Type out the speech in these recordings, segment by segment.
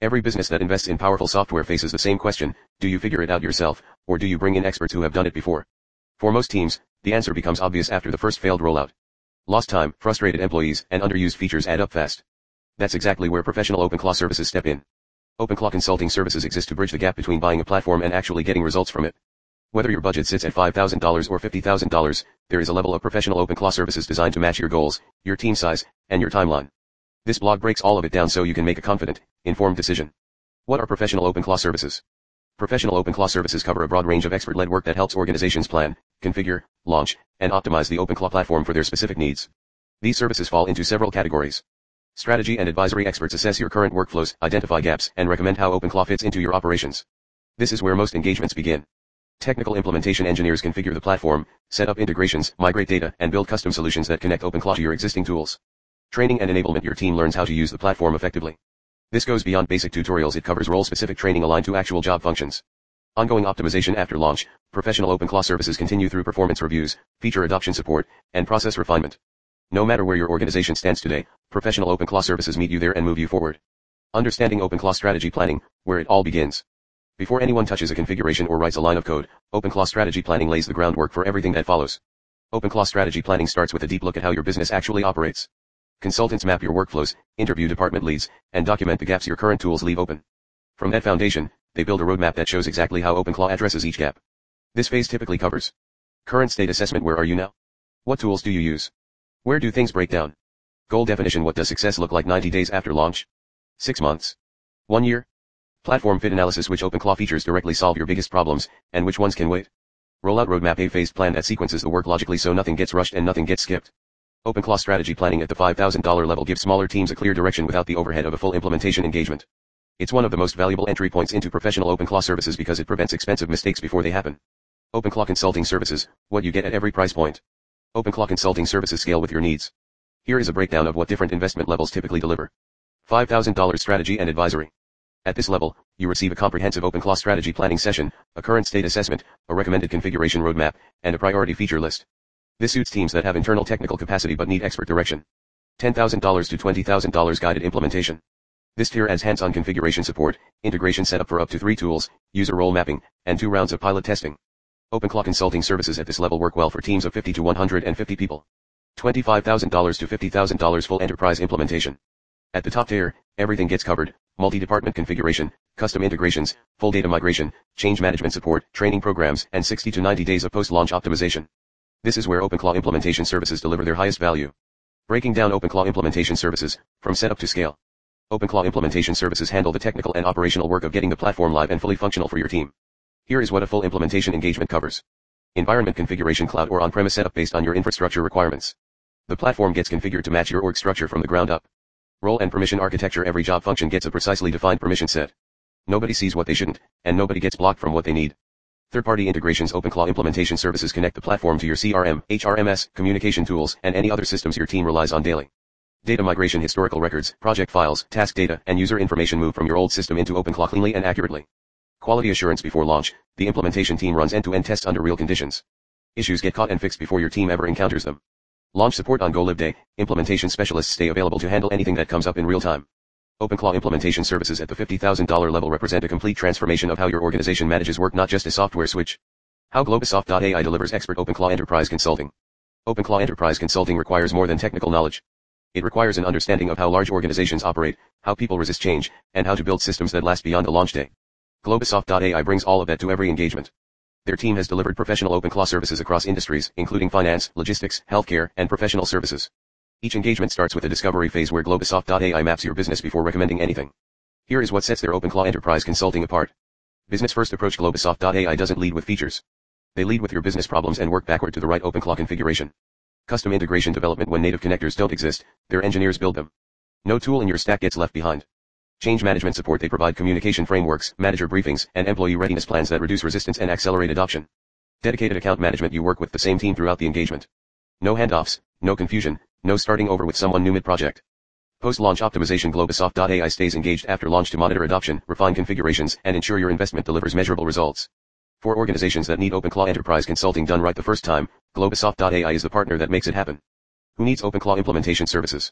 Every business that invests in powerful software faces the same question: do you figure it out yourself, or do you bring in experts who have done it before? For most teams, the answer becomes obvious after the first failed rollout. Lost time, frustrated employees, and underused features add up fast. That's exactly where professional OpenClaw services step in. OpenClaw consulting services exist to bridge the gap between buying a platform and actually getting results from it. Whether your budget sits at $5,000 or $50,000, there is a level of professional OpenClaw services designed to match your goals, your team size, and your timeline. This blog breaks all of it down so you can make a confident, informed decision. What are professional OpenClaw services? Professional OpenClaw services cover a broad range of expert-led work that helps organizations plan, configure, launch, and optimize the OpenClaw platform for their specific needs. These services fall into several categories. Strategy and advisory experts assess your current workflows, identify gaps, and recommend how OpenClaw fits into your operations. This is where most engagements begin. Technical implementation engineers configure the platform, set up integrations, migrate data, and build custom solutions that connect OpenClaw to your existing tools. Training and enablement: your team learns how to use the platform effectively. This goes beyond basic tutorials. It covers role-specific training aligned to actual job functions. Ongoing optimization after launch: professional OpenClaw services continue through performance reviews, feature adoption support, and process refinement. No matter where your organization stands today, professional OpenClaw services meet you there and move you forward. Understanding OpenClaw strategy planning, where it all begins. Before anyone touches a configuration or writes a line of code, OpenClaw strategy planning lays the groundwork for everything that follows. OpenClaw strategy planning starts with a deep look at how your business actually operates. Consultants map your workflows, interview department leads, and document the gaps your current tools leave open. From that foundation, they build a roadmap that shows exactly how OpenClaw addresses each gap. This phase typically covers current state assessment: where are you now? What tools do you use? Where do things break down? Goal definition: what does success look like 90 days after launch? 6 months? 1 year? Platform fit analysis: which OpenClaw features directly solve your biggest problems, and which ones can wait? Rollout roadmap: a phased plan that sequences the work logically so nothing gets rushed and nothing gets skipped. OpenClaw strategy planning at the $5,000 level gives smaller teams a clear direction without the overhead of a full implementation engagement. It's one of the most valuable entry points into professional OpenClaw services because it prevents expensive mistakes before they happen. OpenClaw consulting services: what you get at every price point. OpenClaw consulting services scale with your needs. Here is a breakdown of what different investment levels typically deliver. $5,000 strategy and advisory. At this level, you receive a comprehensive OpenClaw strategy planning session, a current state assessment, a recommended configuration roadmap, and a priority feature list. This suits teams that have internal technical capacity but need expert direction. $10,000 to $20,000 guided implementation. This tier adds hands-on configuration support, integration setup for up to 3 tools, user role mapping, and 2 rounds of pilot testing. OpenClaw consulting services at this level work well for teams of 50 to 150 people. $25,000 to $50,000 full enterprise implementation. At the top tier, everything gets covered: multi-department configuration, custom integrations, full data migration, change management support, training programs, and 60 to 90 days of post-launch optimization. This is where OpenClaw implementation services deliver their highest value. Breaking down OpenClaw implementation services, from setup to scale. OpenClaw implementation services handle the technical and operational work of getting the platform live and fully functional for your team. Here is what a full implementation engagement covers. Environment configuration: cloud or on-premise setup based on your infrastructure requirements. The platform gets configured to match your org structure from the ground up. Role and permission architecture: every job function gets a precisely defined permission set. Nobody sees what they shouldn't, and nobody gets blocked from what they need. Third-party integrations: OpenClaw implementation services connect the platform to your CRM, HRMS, communication tools, and any other systems your team relies on daily. Data migration: historical records, project files, task data, and user information move from your old system into OpenClaw cleanly and accurately. Quality assurance: before launch, the implementation team runs end-to-end tests under real conditions. Issues get caught and fixed before your team ever encounters them. Launch support: on go-live day, implementation specialists stay available to handle anything that comes up in real time. OpenClaw implementation services at the $50,000 level represent a complete transformation of how your organization manages work, not just a software switch. How Globasoft.ai delivers expert OpenClaw enterprise consulting. OpenClaw enterprise consulting requires more than technical knowledge. It requires an understanding of how large organizations operate, how people resist change, and how to build systems that last beyond the launch day. Globasoft.ai brings all of that to every engagement. Their team has delivered professional OpenClaw services across industries, including finance, logistics, healthcare, and professional services. Each engagement starts with a discovery phase where Globasoft.ai maps your business before recommending anything. Here is what sets their OpenClaw enterprise consulting apart. Business first approach: Globasoft.ai doesn't lead with features. They lead with your business problems and work backward to the right OpenClaw configuration. Custom integration development: when native connectors don't exist, their engineers build them. No tool in your stack gets left behind. Change management support: they provide communication frameworks, manager briefings, and employee readiness plans that reduce resistance and accelerate adoption. Dedicated account management: you work with the same team throughout the engagement. No handoffs, no confusion, no starting over with someone new mid-project. Post-launch optimization: Globasoft.ai stays engaged after launch to monitor adoption, refine configurations, and ensure your investment delivers measurable results. For organizations that need OpenClaw enterprise consulting done right the first time, Globasoft.ai is the partner that makes it happen. Who needs OpenClaw implementation services?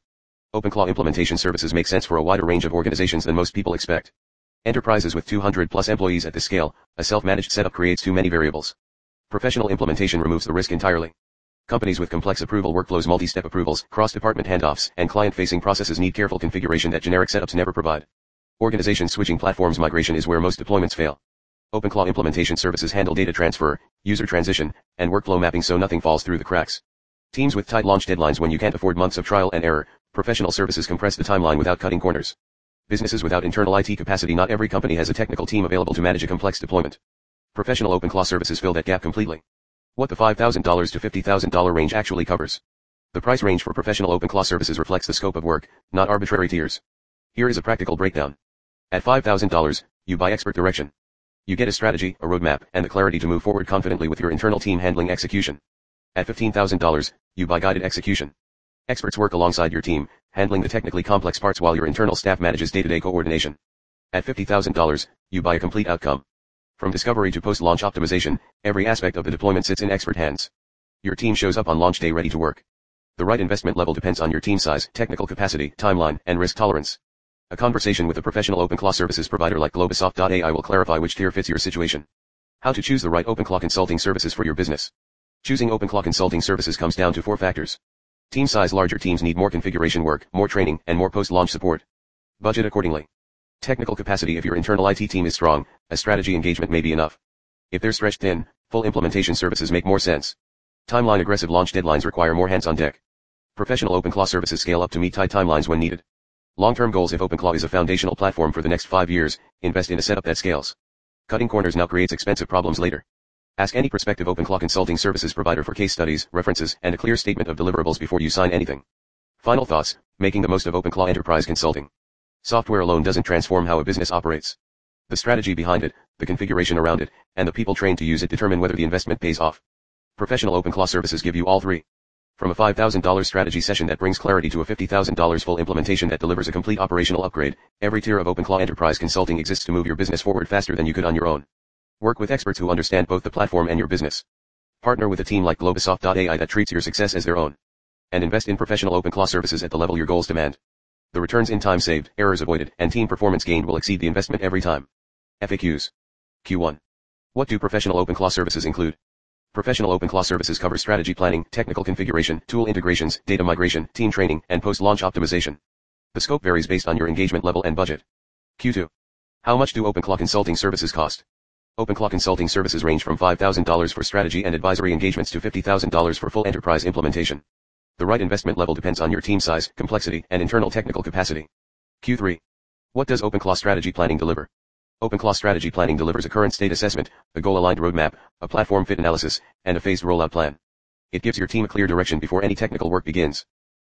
OpenClaw implementation services make sense for a wider range of organizations than most people expect. Enterprises with 200 plus employees at this scale, a self-managed setup creates too many variables. Professional implementation removes the risk entirely. Companies with complex approval workflows, multi-step approvals, cross-department handoffs, and client-facing processes need careful configuration that generic setups never provide. Organizations switching platforms migration is where most deployments fail. OpenClaw implementation services handle data transfer, user transition, and workflow mapping so nothing falls through the cracks. Teams with tight launch deadlines when you can't afford months of trial and error, professional services compress the timeline without cutting corners. Businesses without internal IT capacity. Not every company has a technical team available to manage a complex deployment. Professional OpenClaw services fill that gap completely. What the $5,000 to $50,000 range actually covers. The price range for professional OpenClaw services reflects the scope of work, not arbitrary tiers. Here is a practical breakdown. At $5,000, you buy expert direction. You get a strategy, a roadmap, and the clarity to move forward confidently with your internal team handling execution. At $15,000, you buy guided execution. Experts work alongside your team, handling the technically complex parts while your internal staff manages day-to-day coordination. At $50,000, you buy a complete outcome. From discovery to post-launch optimization, every aspect of the deployment sits in expert hands. Your team shows up on launch day ready to work. The right investment level depends on your team size, technical capacity, timeline, and risk tolerance. A conversation with a professional OpenClaw services provider like Globosoft.ai will clarify which tier fits your situation. How to choose the right OpenClaw consulting services for your business. Choosing OpenClaw consulting services comes down to 4 factors. Team size. Larger teams need more configuration work, more training, and more post-launch support. Budget accordingly. Technical capacity. If your internal IT team is strong, a strategy engagement may be enough. If they're stretched thin, full implementation services make more sense. Timeline. Aggressive launch deadlines require more hands on deck. Professional OpenClaw services scale up to meet tight timelines when needed. Long-term goals. If OpenClaw is a foundational platform for the next 5 years, invest in a setup that scales. Cutting corners now creates expensive problems later. Ask any prospective OpenClaw consulting services provider for case studies, references, and a clear statement of deliverables before you sign anything. Final thoughts. Making the most of OpenClaw Enterprise Consulting. Software alone doesn't transform how a business operates. The strategy behind it, the configuration around it, and the people trained to use it determine whether the investment pays off. Professional OpenClaw services give you all 3. From a $5,000 strategy session that brings clarity to a $50,000 full implementation that delivers a complete operational upgrade, every tier of OpenClaw Enterprise Consulting exists to move your business forward faster than you could on your own. Work with experts who understand both the platform and your business. Partner with a team like Globosoft.ai that treats your success as their own. And invest in professional OpenClaw services at the level your goals demand. The returns in time saved, errors avoided, and team performance gained will exceed the investment every time. FAQs. Q1. What do professional OpenClaw services include? Professional OpenClaw services cover strategy planning, technical configuration, tool integrations, data migration, team training, and post-launch optimization. The scope varies based on your engagement level and budget. Q2. How much do OpenClaw consulting services cost? OpenClaw consulting services range from $5,000 for strategy and advisory engagements to $50,000 for full enterprise implementation. The right investment level depends on your team size, complexity, and internal technical capacity. Q3. What does OpenClaw strategy planning deliver? OpenClaw strategy planning delivers a current state assessment, a goal-aligned roadmap, a platform fit analysis, and a phased rollout plan. It gives your team a clear direction before any technical work begins.